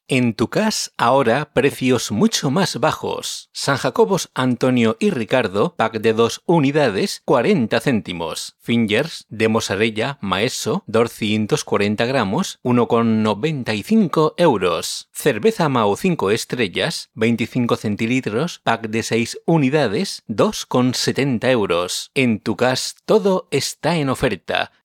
En tu cas, ahora precios mucho más bajos. San Jacobos, Antonio y Ricardo, pack de 2 unidades, 40 céntimos. Fingers de mozzarella maeso, 240 gramos, 1,95 euros. Cerveza Mau 5 estrellas, 25 centilitros, pack de 6 unidades, 2,70 euros. En tu cas, todo está en oferta.